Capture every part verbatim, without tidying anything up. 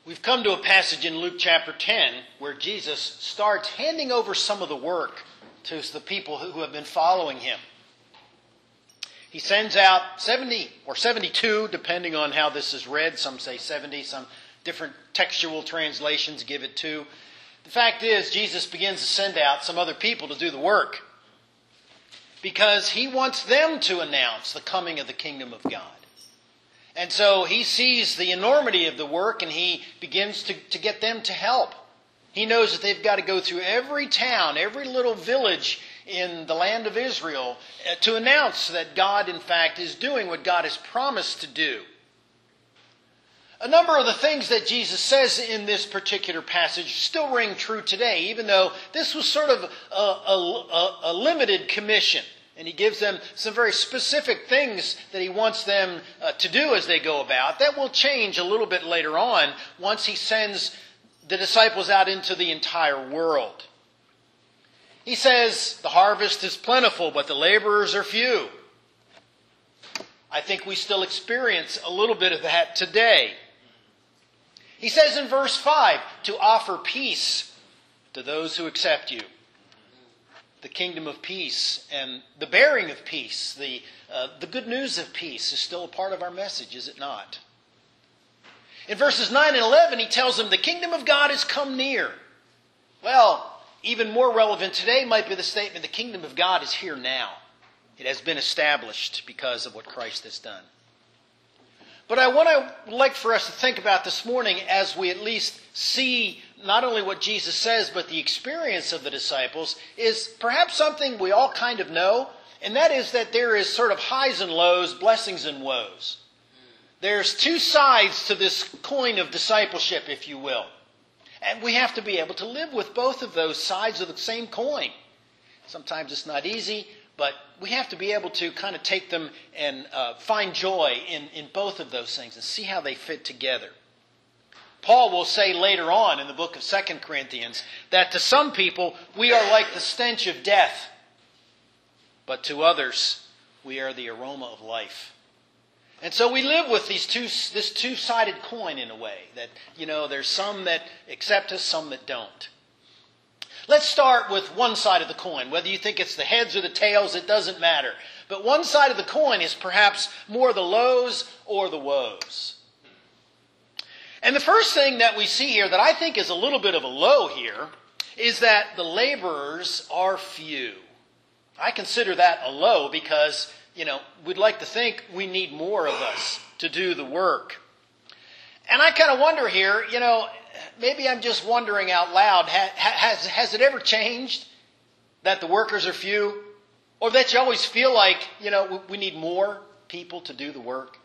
We've come to a passage in Luke chapter ten where Jesus starts handing over some of the work to the people who have been following him. He sends out seventy or seventy-two, depending on how this is read. Some say seventy, some different textual translations give it two. The fact is, Jesus begins to send out some other people to do the work because he wants them to announce the coming of the kingdom of God. And so he sees the enormity of the work and he begins to, to get them to help. He knows that they've got to go through every town, every little village in the land of Israel uh, to announce that God, in fact, is doing what God has promised to do. A number of the things that Jesus says in this particular passage still ring true today, even though this was sort of a, a, a limited commission. And he gives them some very specific things that he wants them uh, to do as they go about. That will change a little bit later on once he sends the disciples out into the entire world. He says, the harvest is plentiful, but the laborers are few. I think we still experience a little bit of that today. He says in verse five, to offer peace to those who accept you. The kingdom of peace and the bearing of peace, the, uh, the good news of peace is still a part of our message, is it not? In verses nine and eleven, he tells them the kingdom of God has come near. Well, even more relevant today might be the statement, the kingdom of God is here now. It has been established because of what Christ has done. But I want to like for us to think about this morning as we at least see not only what Jesus says, but the experience of the disciples is perhaps something we all kind of know, and that is that there is sort of highs and lows, blessings and woes. There's two sides to this coin of discipleship, if you will. And we have to be able to live with both of those sides of the same coin. Sometimes it's not easy, but we have to be able to kind of take them and uh, find joy in, in both of those things and see how they fit together. Paul will say later on in the book of Second Corinthians that to some people we are like the stench of death, but to others we are the aroma of life. And so we live with these two, this two-sided coin in a way that, you know, there's some that accept us, some that don't. Let's start with one side of the coin. Whether you think it's the heads or the tails, it doesn't matter. But one side of the coin is perhaps more the lows or the woes. And the first thing that we see here that I think is a little bit of a low here is that the laborers are few. I consider that a low because, you know, we'd like to think we need more of us to do the work. And I kind of wonder here, you know, maybe I'm just wondering out loud, has, has it ever changed that the workers are few? Or that you always feel like, you know, we need more people to do the work?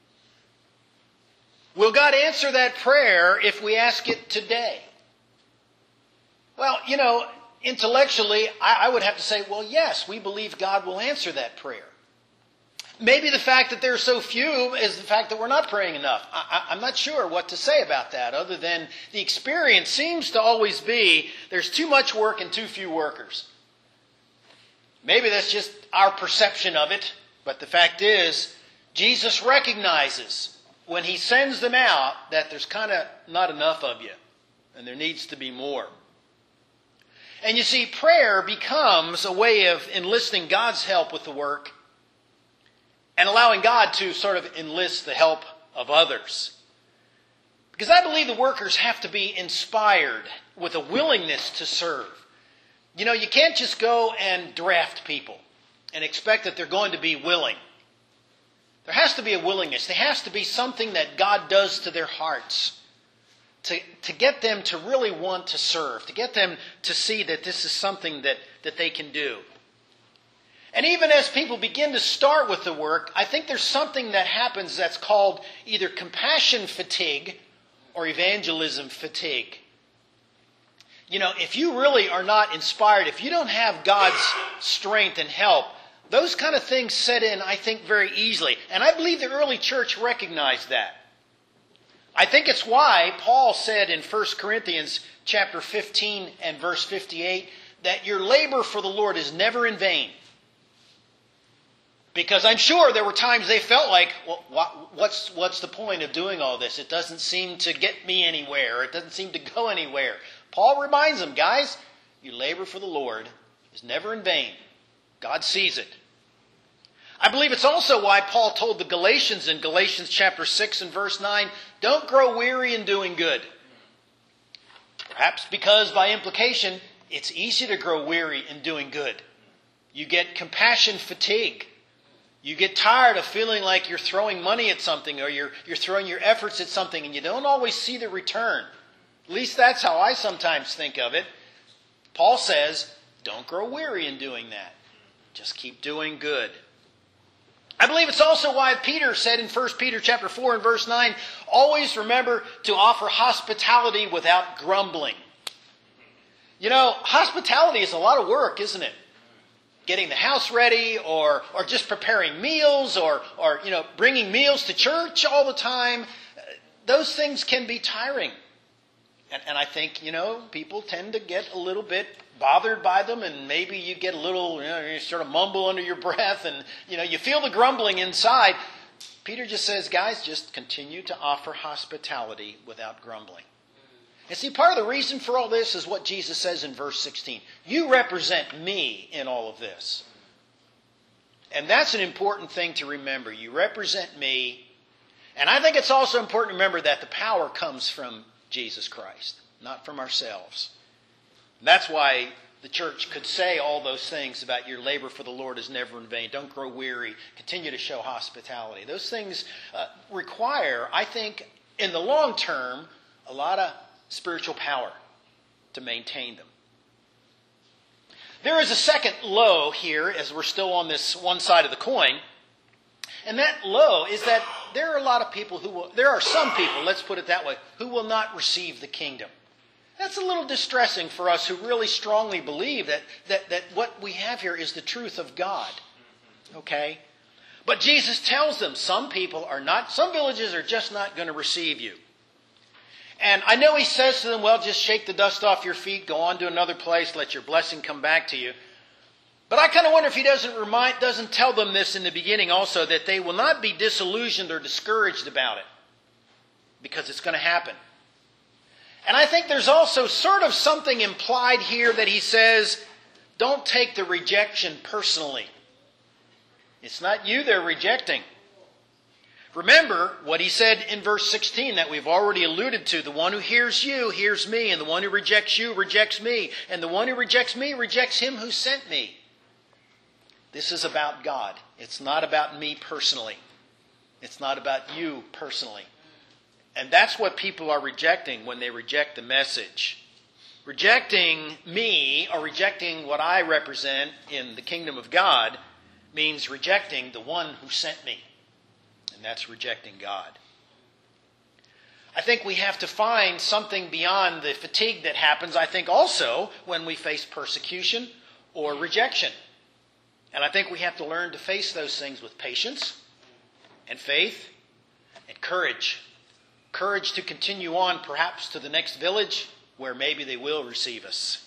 Will God answer that prayer if we ask it today? Well, you know, intellectually, I, I would have to say, well, yes, we believe God will answer that prayer. Maybe the fact that there are so few is the fact that we're not praying enough. I, I, I'm not sure what to say about that other than the experience seems to always be there's too much work and too few workers. Maybe that's just our perception of it, but the fact is Jesus recognizes when he sends them out that there's kind of not enough of you and there needs to be more. And you see, prayer becomes a way of enlisting God's help with the work and allowing God to sort of enlist the help of others. Because I believe the workers have to be inspired with a willingness to serve. You know, you can't just go and draft people and expect that they're going to be willing. There has to be a willingness. There has to be something that God does to their hearts to, to get them to really want to serve, to get them to see that this is something that, that they can do. And even as people begin to start with the work, I think there's something that happens that's called either compassion fatigue or evangelism fatigue. You know, if you really are not inspired, if you don't have God's strength and help, those kind of things set in, I think, very easily. And I believe the early church recognized that. I think it's why Paul said in First Corinthians chapter fifteen and verse fifty-eight that your labor for the Lord is never in vain. Because I'm sure there were times they felt like, well, what's, what's the point of doing all this? It doesn't seem to get me anywhere. It doesn't seem to go anywhere. Paul reminds them, guys, you labor for the Lord is never in vain. God sees it. I believe it's also why Paul told the Galatians in Galatians chapter six and verse nine, don't grow weary in doing good. Perhaps because by implication, it's easy to grow weary in doing good. You get compassion fatigue. You get tired of feeling like you're throwing money at something or you're, you're throwing your efforts at something and you don't always see the return. At least that's how I sometimes think of it. Paul says, don't grow weary in doing that. Just keep doing good. I believe it's also why Peter said in First Peter chapter four and verse nine, always remember to offer hospitality without grumbling. You know, hospitality is a lot of work, isn't it? Getting the house ready or or just preparing meals or, or you know, bringing meals to church all the time. Those things can be tiring. And, and I think, you know, people tend to get a little bit bothered by them, and maybe you get a little, you know, you sort of mumble under your breath, and, you know, you feel the grumbling inside. Peter just says, guys, just continue to offer hospitality without grumbling. And see, part of the reason for all this is what Jesus says in verse sixteen. You represent me in all of this. And that's an important thing to remember. You represent me. And I think it's also important to remember that the power comes from Jesus Christ, not from ourselves. And that's why the church could say all those things about your labor for the Lord is never in vain. Don't grow weary. Continue to show hospitality. Those things uh, require, I think, in the long term, a lot of spiritual power to maintain them. There is a second low here as we're still on this one side of the coin. And that low is that there are a lot of people who will, there are some people, let's put it that way, who will not receive the kingdom. That's a little distressing for us who really strongly believe that, that, that what we have here is the truth of God. Okay? But Jesus tells them some people are not, some villages are just not going to receive you. And I know he says to them, well, just shake the dust off your feet, go on to another place, let your blessing come back to you. But I kind of wonder if he doesn't remind, doesn't tell them this in the beginning also, that they will not be disillusioned or discouraged about it. Because it's going to happen. And I think there's also sort of something implied here that he says, don't take the rejection personally. It's not you they're rejecting. Remember what he said in verse sixteen that we've already alluded to. The one who hears you hears me, and the one who rejects you rejects me, and the one who rejects me rejects him who sent me. This is about God. It's not about me personally. It's not about you personally. And that's what people are rejecting when they reject the message. Rejecting me or rejecting what I represent in the kingdom of God means rejecting the one who sent me. And that's rejecting God. I think we have to find something beyond the fatigue that happens, I think also when we face persecution or rejection. And I think we have to learn to face those things with patience and faith and courage. Courage to continue on perhaps to the next village where maybe they will receive us.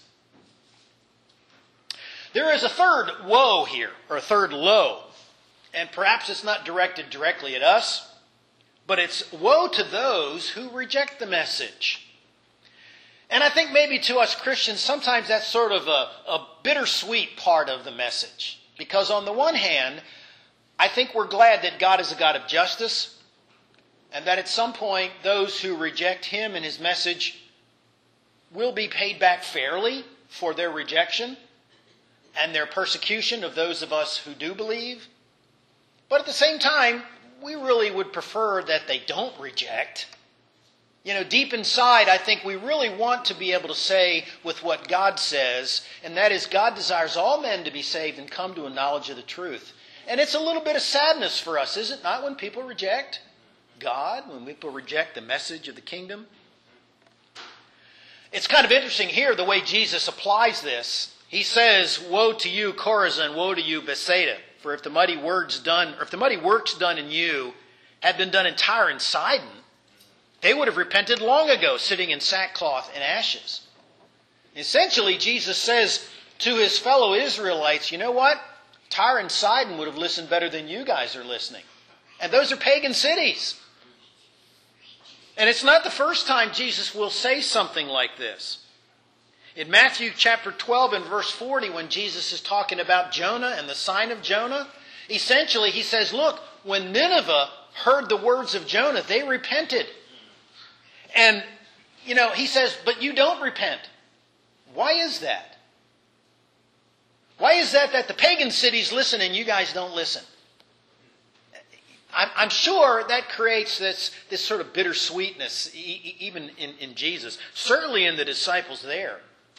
There is a third woe here, or a third low. And perhaps it's not directed directly at us, but it's woe to those who reject the message. And I think maybe to us Christians, sometimes that's sort of a, a bittersweet part of the message. Because on the one hand, I think we're glad that God is a God of justice, and that at some point those who reject him and his message will be paid back fairly for their rejection and their persecution of those of us who do believe. But at the same time, we really would prefer that they don't reject. You know, deep inside, I think we really want to be able to say with what God says, and that is God desires all men to be saved and come to a knowledge of the truth. And it's a little bit of sadness for us, is it not, when people reject God, when people reject the message of the kingdom? It's kind of interesting here the way Jesus applies this. He says, woe to you, Chorazin, woe to you, Bethsaida. For if the mighty words done, or if the mighty works done in you had been done in Tyre and Sidon, they would have repented long ago, sitting in sackcloth and ashes. Essentially, Jesus says to his fellow Israelites, you know what? Tyre and Sidon would have listened better than you guys are listening. And those are pagan cities. And it's not the first time Jesus will say something like this. In Matthew chapter twelve and verse forty, when Jesus is talking about Jonah and the sign of Jonah, essentially he says, look, when Nineveh heard the words of Jonah, they repented. And, you know, he says, but you don't repent. Why is that? Why is that that the pagan cities listen and you guys don't listen? I'm, I'm sure that creates this, this sort of bittersweetness, e- even in, in Jesus, certainly in the disciples there.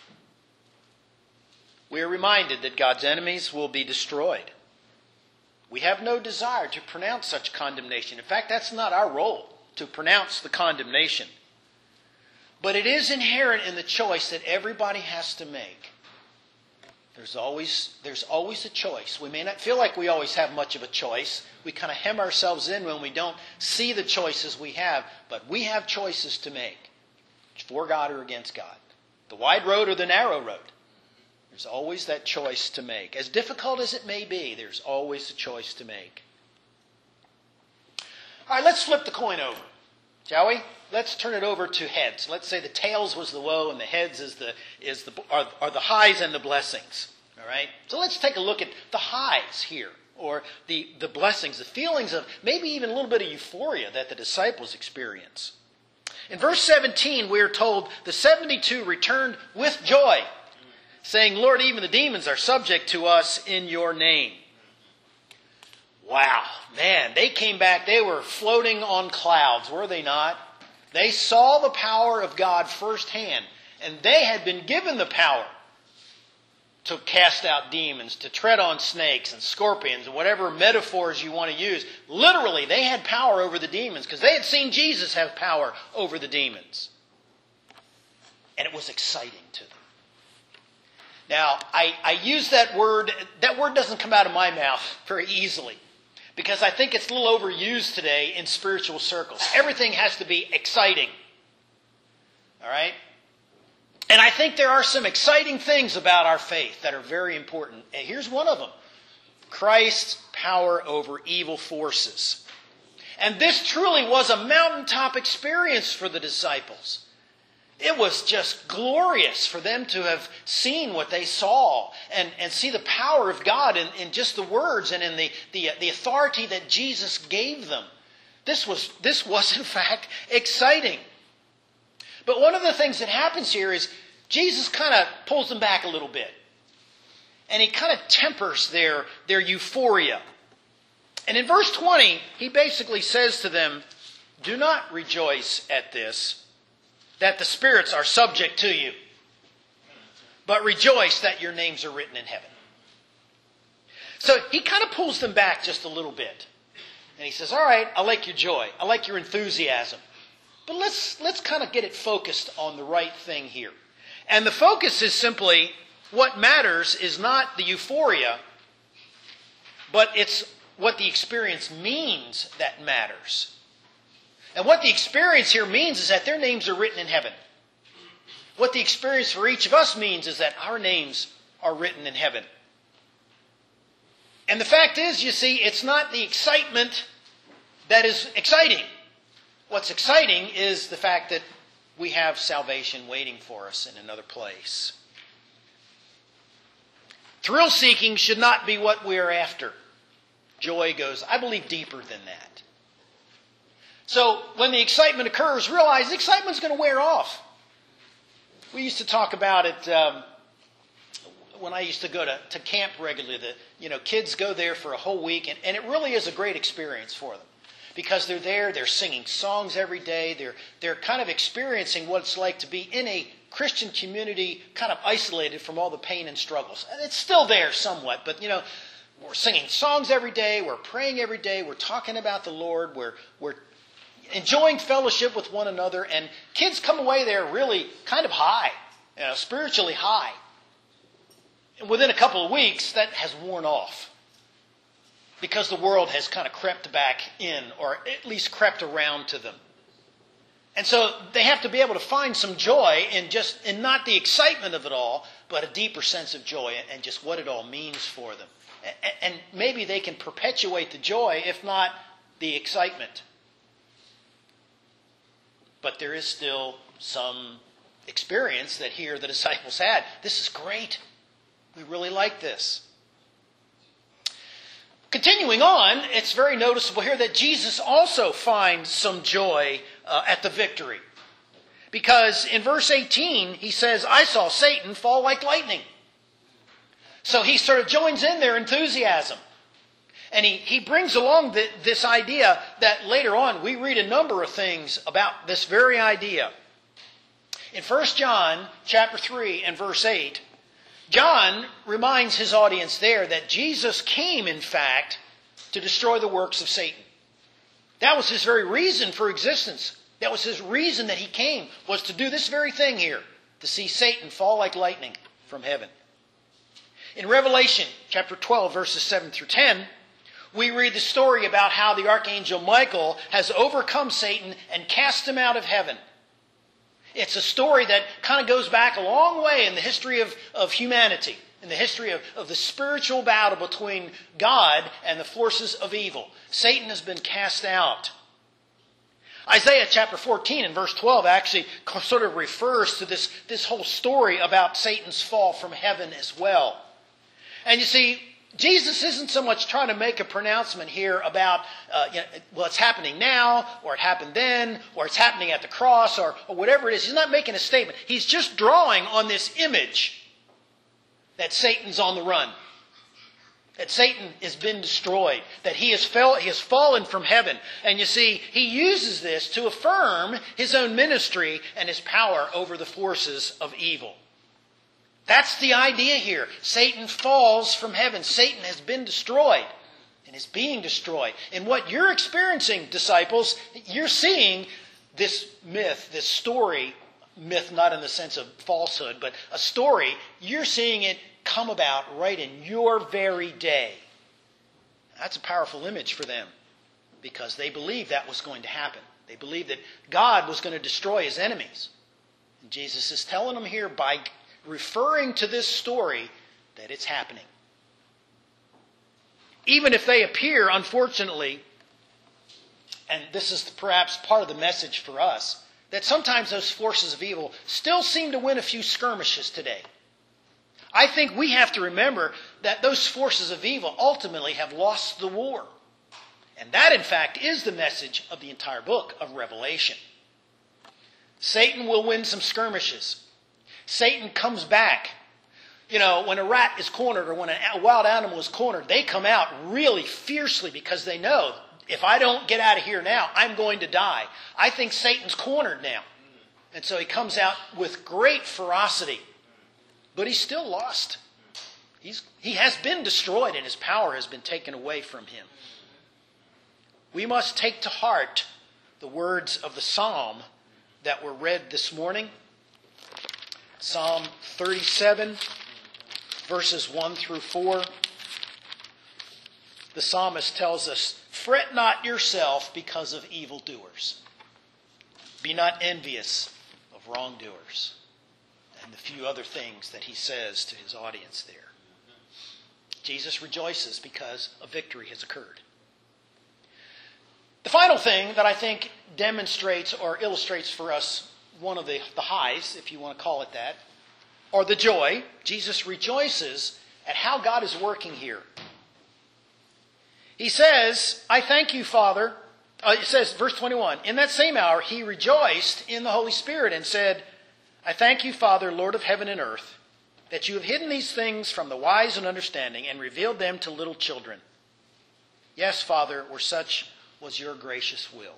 We are reminded that God's enemies will be destroyed. We have no desire to pronounce such condemnation. In fact, that's not our role, to pronounce the condemnation. But it is inherent in the choice that everybody has to make. There's always, there's always a choice. We may not feel like we always have much of a choice. We kind of hem ourselves in when we don't see the choices we have. But we have choices to make. For God or against God. The wide road or the narrow road. There's always that choice to make. As difficult as it may be, there's always a choice to make. All right, let's flip the coin over, shall we? Let's turn it over to heads. Let's say the tails was the woe and the heads is the is the are, are the highs and the blessings. All right? So let's take a look at the highs here, or the, the blessings, the feelings of maybe even a little bit of euphoria that the disciples experience. In verse seventeen, we are told the seventy-two returned with joy, saying, Lord, even the demons are subject to us in your name. Wow, man, they came back. They were floating on clouds, were they not? They saw the power of God firsthand, and they had been given the power to cast out demons, to tread on snakes and scorpions and whatever metaphors you want to use. Literally, they had power over the demons because they had seen Jesus have power over the demons. And it was exciting to them. Now, I, I use that word, that word doesn't come out of my mouth very easily because I think it's a little overused today in spiritual circles. Everything has to be exciting. All right? And I think there are some exciting things about our faith that are very important. And here's one of them. Christ's power over evil forces. And this truly was a mountaintop experience for the disciples. It was just glorious for them to have seen what they saw and, and see the power of God in, in just the words and in the, the, the authority that Jesus gave them. This was, this was in fact exciting. But one of the things that happens here is Jesus kind of pulls them back a little bit. And he kind of tempers their, their euphoria. And in verse twenty, he basically says to them, do not rejoice at this, that the spirits are subject to you, but rejoice that your names are written in heaven. So he kind of pulls them back just a little bit. And he says, all right, I like your joy. I like your enthusiasm. But let's, let's kind of get it focused on the right thing here. And the focus is simply, what matters is not the euphoria, but it's what the experience means that matters. And what the experience here means is that their names are written in heaven. What the experience for each of us means is that our names are written in heaven. And the fact is, you see, it's not the excitement that is exciting. What's exciting is the fact that we have salvation waiting for us in another place. Thrill-seeking should not be what we're after. Joy goes, I believe, deeper than that. So when the excitement occurs, realize the excitement's going to wear off. We used to talk about it um, when I used to go to, to camp regularly. The, you know, kids go there for a whole week, and, and it really is a great experience for them. Because they're there, they're singing songs every day, they're, they're kind of experiencing what it's like to be in a Christian community kind of isolated from all the pain and struggles. And it's still there somewhat, but you know, we're singing songs every day, we're praying every day, we're talking about the Lord, we're, we're enjoying fellowship with one another, and kids come away there really kind of high, you know, spiritually high. And within a couple of weeks, that has worn off. Because the world has kind of crept back in, or at least crept around to them. And so they have to be able to find some joy in just, in not the excitement of it all, but a deeper sense of joy and just what it all means for them. and maybe they can perpetuate the joy, if not the excitement. But there is still some experience that here the disciples had. This is great. We really like this. Continuing on, it's very noticeable here that Jesus also finds some joy uh, at the victory. Because in verse eighteen, he says, I saw Satan fall like lightning. So he sort of joins in their enthusiasm. And he, he brings along the, this idea that later on we read a number of things about this very idea. In First John chapter three and verse eight, John reminds his audience there that Jesus came, in fact, to destroy the works of Satan. That was his very reason for existence. That was his reason that he came, was to do this very thing here, to see Satan fall like lightning from heaven. In Revelation chapter twelve, verses seven through ten, we read the story about how the archangel Michael has overcome Satan and cast him out of heaven. It's a story that kind of goes back a long way in the history of, of humanity, in the history of, of the spiritual battle between God and the forces of evil. Satan has been cast out. Isaiah chapter fourteen and verse twelve actually sort of refers to this, this whole story about Satan's fall from heaven as well. And you see, Jesus isn't so much trying to make a pronouncement here about, uh, you know, well, it's happening now, or it happened then, or it's happening at the cross, or, or whatever it is. He's not making a statement. He's just drawing on this image that Satan's on the run, that Satan has been destroyed, that he has, fell, he has fallen from heaven. And you see, he uses this to affirm his own ministry and his power over the forces of evil. That's the idea here. Satan falls from heaven. Satan has been destroyed and is being destroyed. And what you're experiencing, disciples, you're seeing this myth, this story, myth not in the sense of falsehood, but a story, you're seeing it come about right in your very day. That's a powerful image for them because they believed that was going to happen. They believed that God was going to destroy his enemies. And Jesus is telling them here by referring to this story that it's happening. Even if they appear, unfortunately, and this is perhaps part of the message for us, that sometimes those forces of evil still seem to win a few skirmishes today. I think we have to remember that those forces of evil ultimately have lost the war. And that, in fact, is the message of the entire book of Revelation. Satan will win some skirmishes. Satan comes back. You know, when a rat is cornered or when a wild animal is cornered, they come out really fiercely because they know, if I don't get out of here now, I'm going to die. I think Satan's cornered now. And so he comes out with great ferocity. But he's still lost. He's, he has been destroyed and his power has been taken away from him. We must take to heart the words of the psalm that were read this morning. Psalm thirty-seven, verses one through four. The psalmist tells us, "Fret not yourself because of evildoers. Be not envious of wrongdoers." And the few other things that he says to his audience there. Jesus rejoices because a victory has occurred. The final thing that I think demonstrates or illustrates for us one of the, the highs, if you want to call it that, or the joy. Jesus rejoices at how God is working here. He says, I thank you, Father. Uh, it says, verse twenty-one, in that same hour he rejoiced in the Holy Spirit and said, I thank you, Father, Lord of heaven and earth, that you have hidden these things from the wise and understanding and revealed them to little children. Yes, Father, for such was your gracious will.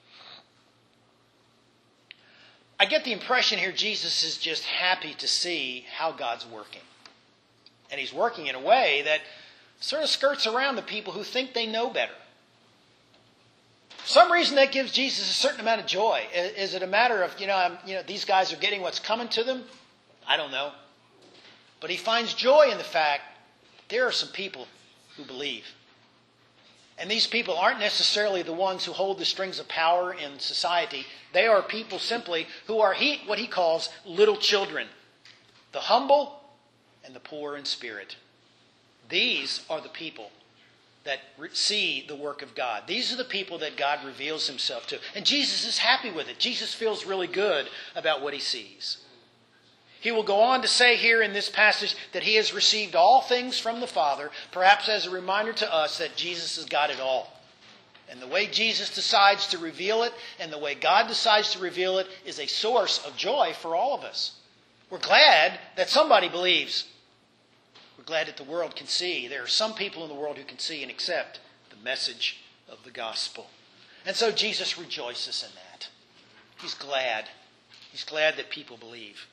I get the impression here Jesus is just happy to see how God's working. And he's working in a way that sort of skirts around the people who think they know better. For some reason that gives Jesus a certain amount of joy. Is it a matter of, you know, I'm, you know, these guys are getting what's coming to them? I don't know. But he finds joy in the fact there are some people who believe. And these people aren't necessarily the ones who hold the strings of power in society. They are people simply who are he, what he calls little children. The humble and the poor in spirit. These are the people that re- see the work of God. These are the people that God reveals himself to. And Jesus is happy with it. Jesus feels really good about what he sees. He will go on to say here in this passage that he has received all things from the Father, perhaps as a reminder to us that Jesus has got it all. And the way Jesus decides to reveal it and the way God decides to reveal it is a source of joy for all of us. We're glad that somebody believes. We're glad that the world can see. There are some people in the world who can see and accept the message of the gospel. And so Jesus rejoices in that. He's glad. He's glad that people believe.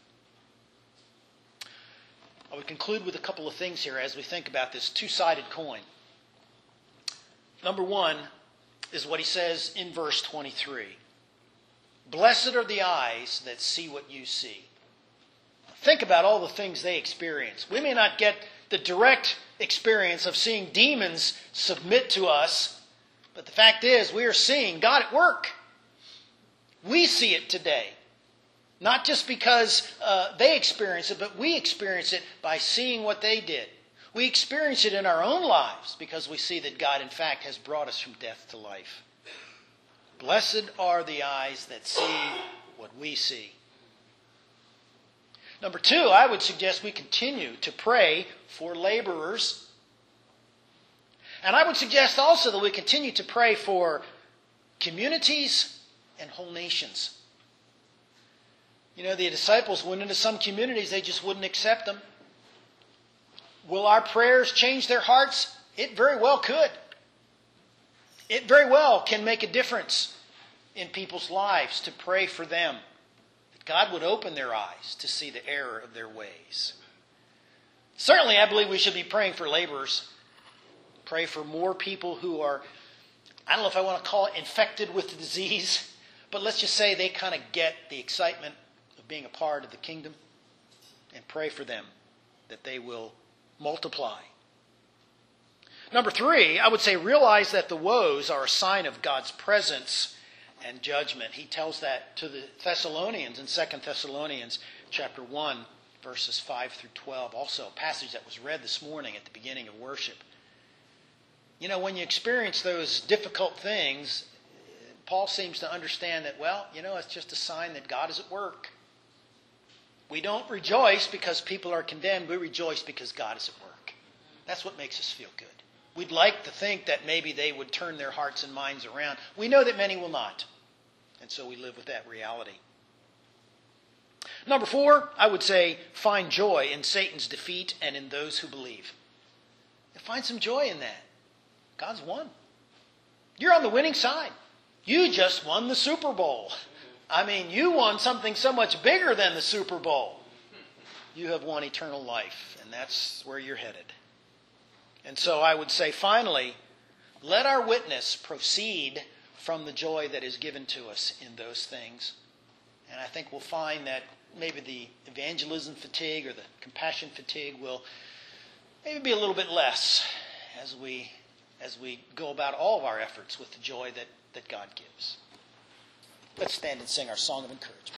I would conclude with a couple of things here as we think about this two-sided coin. Number one is what he says in verse twenty-three. Blessed are the eyes that see what you see. Think about all the things they experience. We may not get the direct experience of seeing demons submit to us, but the fact is we are seeing God at work. We see it today. Not just because uh, they experience it, but we experience it by seeing what they did. We experience it in our own lives because we see that God, in fact, has brought us from death to life. Blessed are the eyes that see what we see. Number two, I would suggest we continue to pray for laborers. And I would suggest also that we continue to pray for communities and whole nations. You know, the disciples went into some communities, they just wouldn't accept them. Will our prayers change their hearts? It very well could. It very well can make a difference in people's lives to pray for them. That God would open their eyes to see the error of their ways. Certainly, I believe we should be praying for laborers. Pray for more people who are, I don't know if I want to call it infected with the disease, but let's just say they kind of get the excitement of being a part of the kingdom, and pray for them that they will multiply. Number three, I would say realize that the woes are a sign of God's presence and judgment. He tells that to the Thessalonians in Second Thessalonians chapter one, verses five through twelve. Also a passage that was read this morning at the beginning of worship. You know, when you experience those difficult things, Paul seems to understand that, well, you know, it's just a sign that God is at work. We don't rejoice because people are condemned. We rejoice because God is at work. That's what makes us feel good. We'd like to think that maybe they would turn their hearts and minds around. We know that many will not. And so we live with that reality. Number four, I would say find joy in Satan's defeat and in those who believe. Find some joy in that. God's won. You're on the winning side. You just won the Super Bowl. I mean, you won something so much bigger than the Super Bowl. You have won eternal life, and that's where you're headed. And so I would say, finally, let our witness proceed from the joy that is given to us in those things. And I think we'll find that maybe the evangelism fatigue or the compassion fatigue will maybe be a little bit less as we as we go about all of our efforts with the joy that, that God gives. Let's stand and sing our song of encouragement.